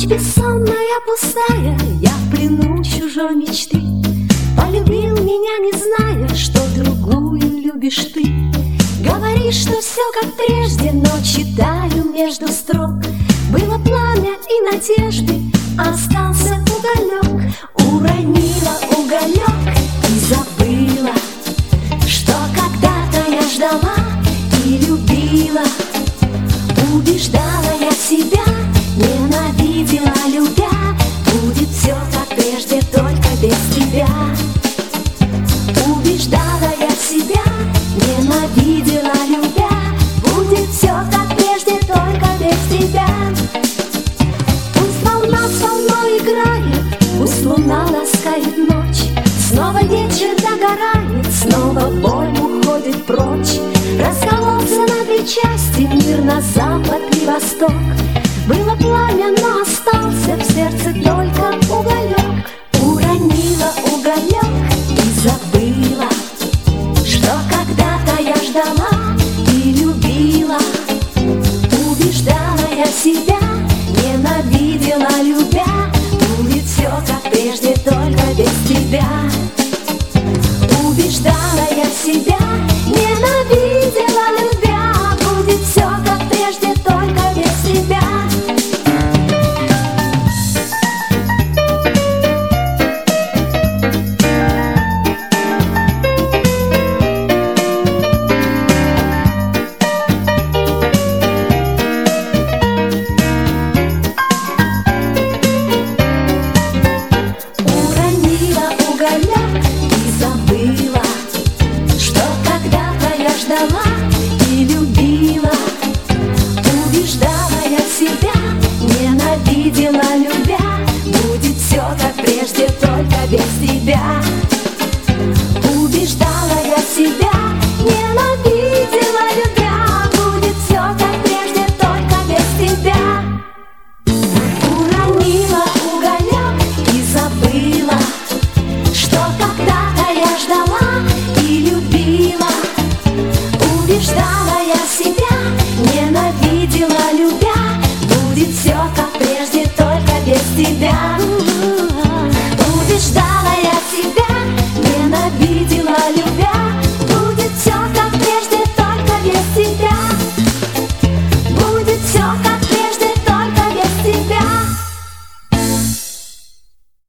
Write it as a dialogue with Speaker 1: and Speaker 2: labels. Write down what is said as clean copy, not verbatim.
Speaker 1: Ночь бессонная, пустая, я в плену чужой мечты. Полюбил меня, не зная, что другую любишь ты. Говоришь, что все как прежде, но читаю между строк. Было пламя и надежды, остался уголек. Уронила уголек и забыла, что когда-то я ждала и любила. Убеждала я себя, ненавидела, любя. Будет все как прежде, только без тебя. Убеждала я себя, ненавидела, любя. Будет все как прежде, только без тебя. Пусть волна со мной играет, пусть луна ласкает ночь. Снова вечер догорает, снова боль уходит прочь. Раскололся на две части мир, на запад и восток. Было пламя, но остался в сердце только уголек.